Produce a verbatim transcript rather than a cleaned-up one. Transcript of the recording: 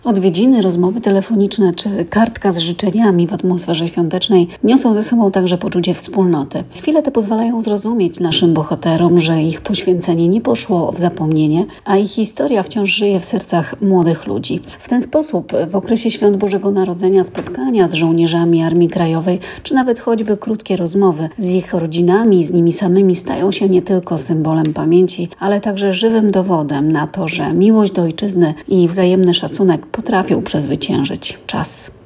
Odwiedziny, rozmowy telefoniczne czy kartka z życzeniami w atmosferze świątecznej niosą ze sobą także poczucie wspólnoty. Chwile te pozwalają zrozumieć naszym bohaterom, że ich poświęcenie nie poszło w zapomnienie, a ich historia wciąż żyje w sercach młodych ludzi. W ten sposób w okresie Świąt Bożego Narodzenia spotkania z żołnierzami Armii Krajowej, czy nawet choćby krótkie rozmowy z ich rodzinami, z nimi samymi stają się nie tylko symbolem pamięci, ale także żywym dowodem na to, że miłość do ojczyzny i wzajemny szacunek potrafią przezwyciężyć czas.